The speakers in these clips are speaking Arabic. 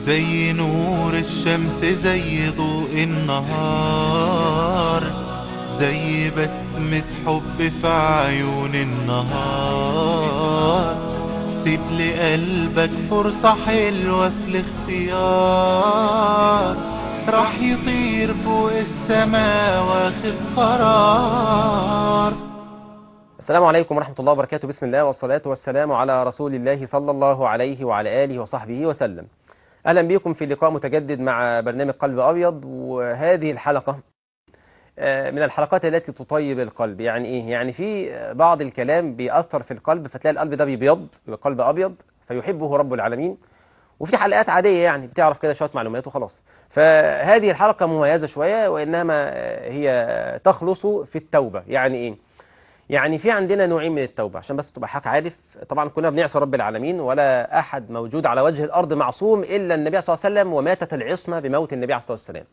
زي نور الشمس زي ضوء النهار، زي بسمة حب في عيون النهار. سيب لقلبك فرصة حلوة في الاختيار، راح يطير فوق السماء واخد قرار. السلام عليكم ورحمة الله وبركاته. بسم الله والصلاة والسلام على رسول الله صلى الله عليه وعلى آله وصحبه وسلم. أهلا بكم في لقاء متجدد مع برنامج قلب أبيض. وهذه الحلقة من الحلقات التي تطيب القلب. يعني إيه؟ يعني في بعض الكلام بيأثر في القلب، فتلاقي القلب ده بيبيض، قلب أبيض فيحبه رب العالمين. وفي حلقات عادية يعني بتعرف كده شوية معلومات وخلاص. فهذه الحلقة مميزة شوية، وإنما هي تخلص في التوبة. يعني إيه؟ يعني في عندنا نوعين من التوبة، عشان بس تبقى حضرتك عارف. طبعا كنا بنعصي رب العالمين، ولا أحد موجود على وجه الأرض معصوم إلا النبي صلى الله عليه وسلم، وماتت العصمة بموت النبي عليه الصلاة والسلام.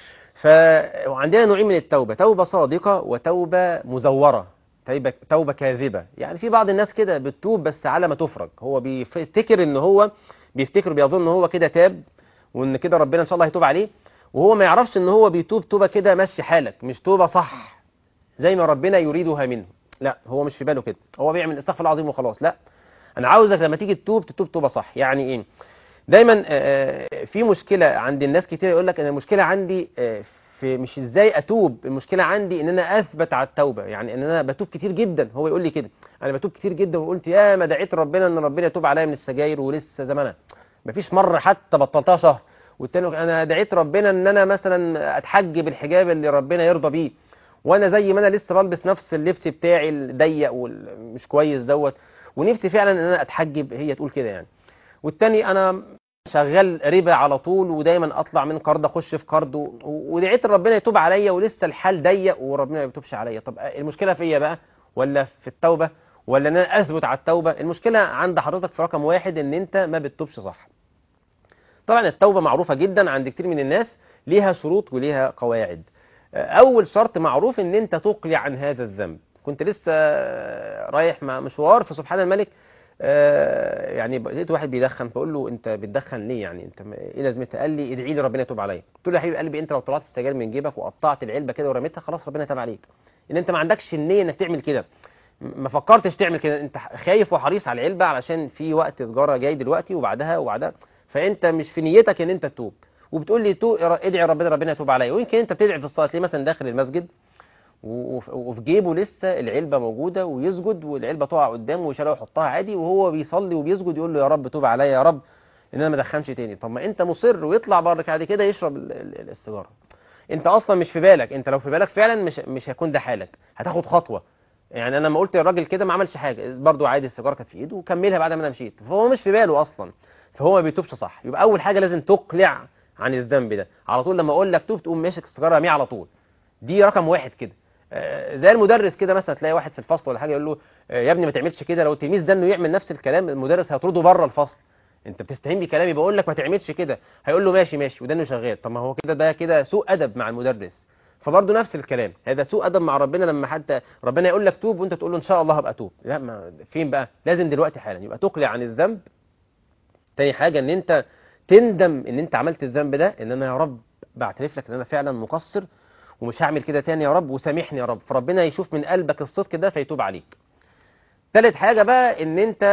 وعندنا نوعين من التوبة: توبة صادقة وتوبة مزورة، توبة كاذبة. يعني في بعض الناس كده بتتوب بس على ما تفرج، هو بيفتكر بيظن ان هو كده تاب، وان كده ربنا ان شاء الله هيتوب عليه، وهو ما يعرفش ان هو بيتوب توبة كده ماشي حالك، مش توبة صح زي ما ربنا يريدها منه. لا، هو مش في باله كده، هو بيعمل استغفر الله العظيم وخلاص. لا، انا عاوزك لما تيجي تتوب توبه صح. يعني ايه؟ دايما في مشكله عند الناس كتير، يقول لك انا المشكله عندي في مش ازاي اتوب، المشكله عندي ان انا اثبت على التوبه. يعني ان انا بتوب كتير جدا، هو يقول لي كده: انا بتوب كتير جدا، وقلت يا ما دعيت ربنا ان ربنا يتوب عليا من السجاير ولسه زمانها مفيش مره حتى بطلتها شهر. والتاني انا دعيت ربنا ان انا مثلا اتحجب الحجاب اللي ربنا يرضى بيه، وانا زي ما انا لسه بلبس نفس اللبس بتاعي الضيق والمش كويس دوت، ونفسي فعلا ان انا اتحجب. هي تقول كده يعني. والتاني انا شغال ربا على طول، ودايما اطلع من قرض اخش في قرض، ودعيت ربنا يتوب عليا ولسه الحال ضيق وربنا ما بيتوبش عليا. طب المشكله فيا بقى ولا في التوبه، ولا ان انا اثبت على التوبه؟ المشكله عند حضرتك في رقم واحد، ان انت ما بتتوبش صح. طبعا التوبه معروفه جدا عند كتير من الناس، ليها شروط وليها قواعد. اول شرط معروف ان انت تقلع عن هذا الذنب. كنت لسه رايح مع مشوار في سبحان الملك، يعني لقيت واحد بيدخن، بقول له انت بتدخن ليه؟ يعني انت ايه لازمتها؟ قال لي ادعي لي ربنا يتوب عليا. قلت له يا حبيب قلبي، انت لو طلعت السجاير من جيبك وقطعت العلبه كده ورميتها، خلاص ربنا تاب عليك. ان انت ما عندكش النيه انك تعمل كده، ما فكرتش تعمل كده، انت خايف وحريص على العلبه علشان في وقت سجاره جاي دلوقتي وبعدها، فانت مش في نيتك ان انت تتوب. وبتقول لي ادعي ربنا يتوب عليا، ويمكن انت بتدعي في الصلاه، ليه مثلا داخل المسجد وفي جيبه لسه العلبه موجوده، ويسجد والعلبه تقع قدامه ويشيلها ويحطها عادي، وهو بيصلي وبيسجد يقول له يا رب توب عليا يا رب ان انا ما ادخنش تاني. طب ما انت مصر، ويطلع بره بعد كده يشرب السيجاره. انت اصلا مش في بالك. انت لو في بالك فعلا مش هيكون ده حالك، هتاخد خطوه. يعني انا لما قلت للراجل كده ما عملش حاجه، برضو عادي السيجاره كانت في ايده وكملها بعد ما انا مشيت، فهو مش في باله اصلا، فهو ما بيتوبش صح. يبقى اول حاجه لازم تقلع عن الذنب ده على طول. لما اقول لك توب تقوم ماسك السيجاره راميها على طول. دي رقم واحد كده. زي المدرس كده، مثلا تلاقي واحد في الفصل ولا حاجه يقول له يا ابني ما تعملش كده، لو التلميذ ده انه يعمل نفس الكلام المدرس هيطرده بره الفصل. انت بتستهين بكلامي، بقول لك ما تعملش كده. هيقول له ماشي ماشي، وده انه شغال. طب ما هو كده، ده كده سوء ادب مع المدرس. فبرضه نفس الكلام، هذا سوء ادب مع ربنا، لما حتى ربنا يقول لك توب وانت تقول له ان شاء الله هبقى توب. لا، ما فين بقى؟ لازم دلوقتي حالا. يبقى تقلع عن الذنب. تاني حاجه ان انت تندم ان انت عملت الذنب ده، ان انا يا رب بعترف لك ان انا فعلا مقصر ومش هعمل كده تاني يا رب، وسامحني يا رب، فربنا يشوف من قلبك الصدق ده فيتوب عليك. تالت حاجة بقى ان انت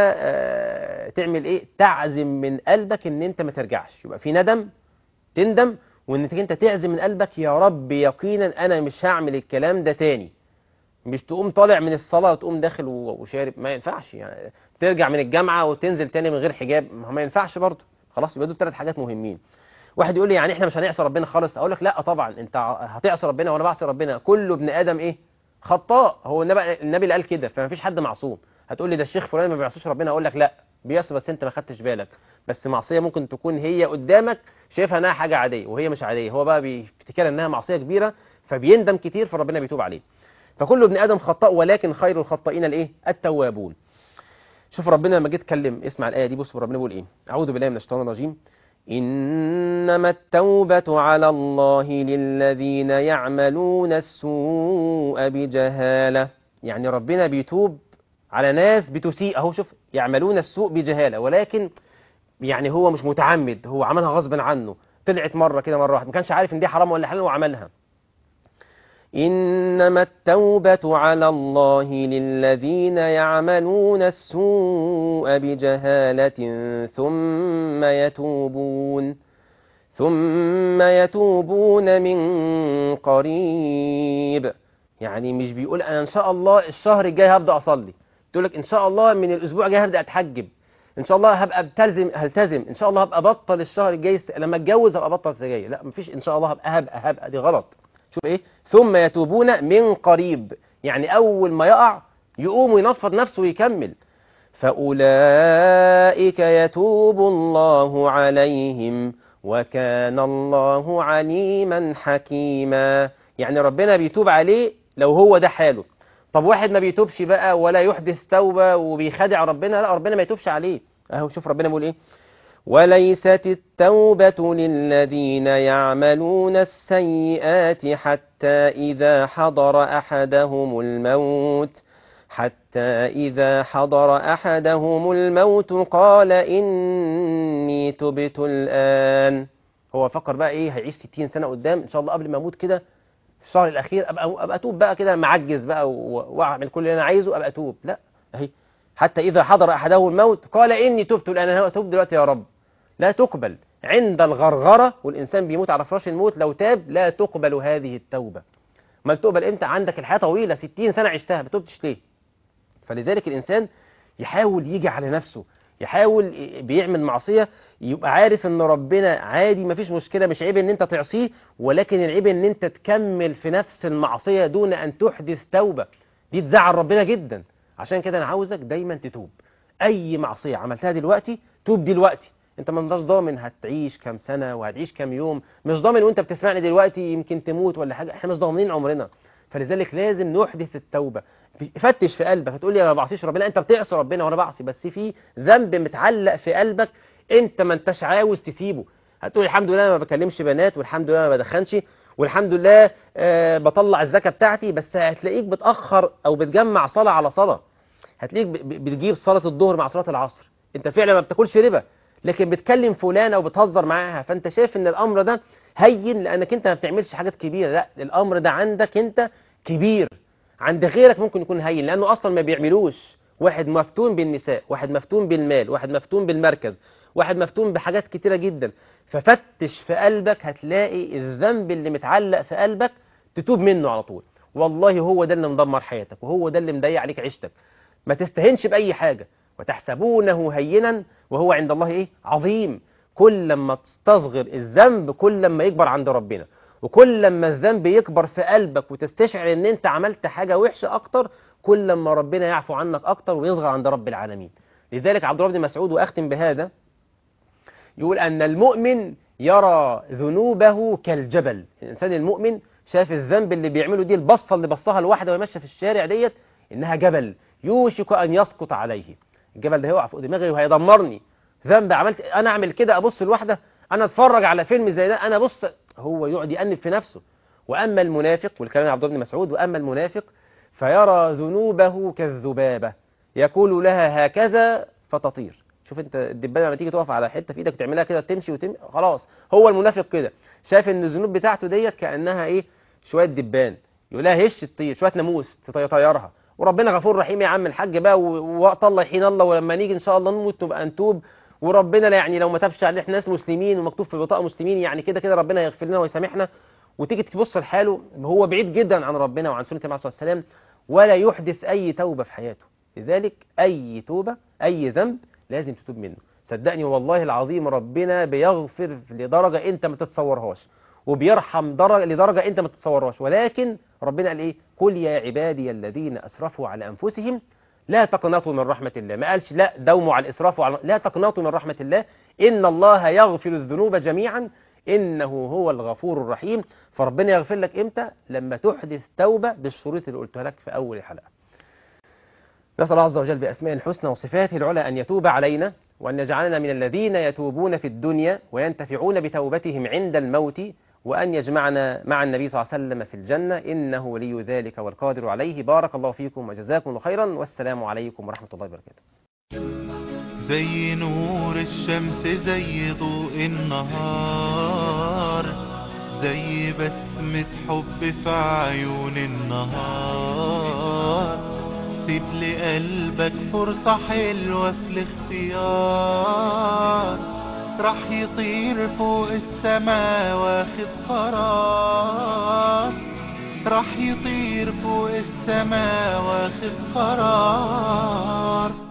تعمل ايه؟ تعزم من قلبك ان انت ما ترجعش. يبقى في ندم، تندم، وانك انت تعزم من قلبك يا رب يقينا انا مش هعمل الكلام ده تاني. مش تقوم طالع من الصلاة وتقوم داخل وشارب، ما ينفعش. يعني ترجع من الجامعة وتنزل تاني من غير حجاب، ما ينفعش برضه. خلاص، يبقى دول 3 حاجات مهمين. واحد يقول لي يعني احنا مش هنعصي ربنا خالص؟ اقول لك لا طبعا، انت هتعصي ربنا وانا بعصي ربنا، كل ابن ادم ايه؟ خطاء. هو النبي اللي قال كده، فما فيش حد معصوم. هتقول لي ده الشيخ فلان ما بيعصيش ربنا، اقول لك لا، بيعصي بس انت ما خدتش بالك. بس معصيه ممكن تكون هي قدامك شايفها انها حاجه عاديه وهي مش عاديه، هو بقى بيفتكرها انها معصيه كبيره فبيندم كتير، فربنا بيتوب عليه. فكل ابن ادم خطاء، ولكن خير الخطائين الايه؟ التوابون. شوف ربنا لما جه اتكلم، اسمع الايه دي، بص ربنا بيقول ايه: اعوذ بالله من الشيطان الرجيم. إنما التوبة على الله للذين يعملون السوء بجهالة. يعني ربنا بيتوب على ناس بتسيء، اهو شوف، يعملون السوء بجهالة، ولكن يعني هو مش متعمد، هو عملها غصب عنه، طلعت مرة كده مرة واحدة، ما كانش عارف ان دي حرام ولا حلال وعملها. إنما التوبة على الله للذين يعملون السوء بجهالة ثم يتوبون من قريب. يعني مش بيقول أنا إن شاء الله الشهر الجاي هبدأ أصلي، تقول لك إن شاء الله من الأسبوع الجاي هبدأ أتحجب، إن شاء الله هبقى هلتزم، إن شاء الله هبقى بطل الشهر الجاي لما أتجوز هبقى بطل سجاير. لا، مفيش إن شاء الله هبقى دي غلط. شوف إيه ثم يتوبون من قريب، يعني أول ما يقع يقوم وينفض نفسه ويكمل. فأولئك يتوب الله عليهم وكان الله عليما حكيما. يعني ربنا بيتوب عليه لو هو ده حاله. طب واحد ما بيتوبش بقى ولا يحدث توبة وبيخدع ربنا، لا ربنا ما يتوبش عليه. اهو شوف ربنا بيقول ايه: وليست التوبة للذين يعملون السيئات حتى إذا حضر أحدهم الموت قال إني تبت الآن. هو فكر بقى إيه، هيعيش 60 سنة قدام إن شاء الله، قبل ما أموت كده في الشهر الأخير أبقى أتوب بقى كده، معجز بقى وأعمل كل اللي أنا عايزه أبقى أتوب. لا، أهي حتى إذا حضر أحدهم الموت قال إني تبت الآن، أنا أتوب دلوقتي يا رب. لا تقبل عند الغرغرة، والإنسان بيموت على فراش الموت لو تاب لا تقبل هذه التوبة. ما تقبل إمتى؟ عندك الحياة طويلة، 60 سنة عشتها، ما تبتش ليه؟ فلذلك الإنسان يحاول يجي على نفسه، يحاول بيعمل معصية يبقى عارف ان ربنا عادي، مفيش مشكلة، مش عيب ان انت تعصيه، ولكن العيب ان انت تكمل في نفس المعصية دون ان تحدث توبة. دي تزعل ربنا جدا. عشان كده انا عاوزك دايما تتوب. اي معصية عملتها دلوقتي توب دلوقتي. انت ما انتش ضامن هتعيش كام سنة وهتعيش كام يوم، مش ضامن وانت بتسمعني دلوقتي يمكن تموت ولا حاجة، احنا مش ضامنين عمرنا. فلذلك لازم نحدث التوبة. فتش في قلبك، هتقول لي انا ما بعصيش ربنا، انت بتعصي ربنا وانا بعصي، بس في ذنب متعلق في قلبك انت ما انتش عاوز تسيبه. هتقول الحمد لله انا ما بكلمش بنات، والحمد لله ما بدخنش، والحمد لله بطلع الزكاة بتاعتي، بس هتلاقيك بتأخر او بتجمع صلاة على صلاة. هتلاقيك بتجيب صلاة الظهر مع صلاة العصر، انت فعلا ما بتاكلش ربا، لكن بتكلم فلانة وبتهزر معاها، فانت شايف ان الامر ده هين لانك انت ما بتعملش حاجات كبيرة. لا، الامر ده عندك انت كبير، عند غيرك ممكن يكون هين لانه اصلا ما بيعملوش. واحد مفتون بالنساء، واحد مفتون بالمال، واحد مفتون بالمركز، واحد مفتون بحاجات كتيرة جدا. ففتش في قلبك، هتلاقي الذنب اللي متعلق في قلبك تتوب منه على طول. والله هو ده اللي مدمر حياتك، وهو ده اللي مضيع عليك عيشتك. ما تستهنش بأي حاجة. وتحسبونه هينا وهو عند الله ايه عظيم. كل لما تستصغر الذنب كل لما يكبر عند ربنا، وكل لما الذنب يكبر في قلبك وتستشعر ان انت عملت حاجة وحشة اكتر، كل لما ربنا يعفو عنك اكتر ويصغر عند رب العالمين. لذلك عبد الله بن مسعود، واختم بهذا، يقول ان المؤمن يرى ذنوبه كالجبل. الانسان المؤمن شاف الذنب اللي بيعمله دي، البصة اللي بصها الواحدة وهي ماشية في الشارع ديت، انها جبل يوشك ان يسقط عليه. الجبل ده هيقع فوق دماغي وهيدمرني. ذنب عملت انا اعمل كده، ابص الواحدة، انا اتفرج على فيلم زي ده، انا بص، هو يقعد يأنب في نفسه. واما المنافق، والكلام عبد الله بن مسعود، واما المنافق فيرى ذنوبه كالذبابة يقول لها هكذا فتطير. شوف انت الدبانه لما تيجي تقف على حته في ايدك وتعملها كده تمشي خلاص. هو المنافق كده شايف ان الذنوب بتاعته ديت كانها ايه، شويه دبان، يقول لها هش تطير، شويه ناموس تطيرها. وربنا غفور رحيم يا عم الحاج بقى، ووقت الله يحين الله، ولما نيجي ان شاء الله نموت نبقى نتوب. وربنا لا يعني لو ما تابش علينا، احنا ناس مسلمين ومكتوب في بطاقه مسلمين، يعني كده كده ربنا يغفر لنا ويسامحنا. وتيجي تبص لحاله هو بعيد جدا عن ربنا وعن سنه النبي صلى الله عليه وسلم، ولا يحدث اي توبه في حياته. لذلك اي توبه، اي ذنب لازم تتوب منه. صدقني والله العظيم ربنا بيغفر لدرجة انت ما تتصورهاش، وبيرحم لدرجة انت ما تتصورهاش. ولكن ربنا قال ايه؟ قل يا عبادي الذين اسرفوا على انفسهم لا تقنطوا من رحمة الله. ما قالش لا دوموا على الاسراف لا تقنطوا من رحمة الله، ان الله يغفر الذنوب جميعا انه هو الغفور الرحيم. فربنا يغفر لك امتى؟ لما تحدث توبة بالشروط اللي قلتها لك في اول الحلقة. نسأل الله عز وجل بأسماء الحسنى وصفاته العلى أن يتوب علينا، وأن يجعلنا من الذين يتوبون في الدنيا وينتفعون بتوبتهم عند الموت، وأن يجمعنا مع النبي صلى الله عليه وسلم في الجنة، إنه ولي ذلك والقادر عليه. بارك الله فيكم وجزاكم الله خيرا، والسلام عليكم ورحمة الله وبركاته. زي نور الشمس زي ضوء النهار، زي بسمة حب في عيون النهار. سيب لقلبك فرصة حلوة في الاختيار، راح يطير فوق السما واخد قرار، راح يطير فوق السما واخد قرار.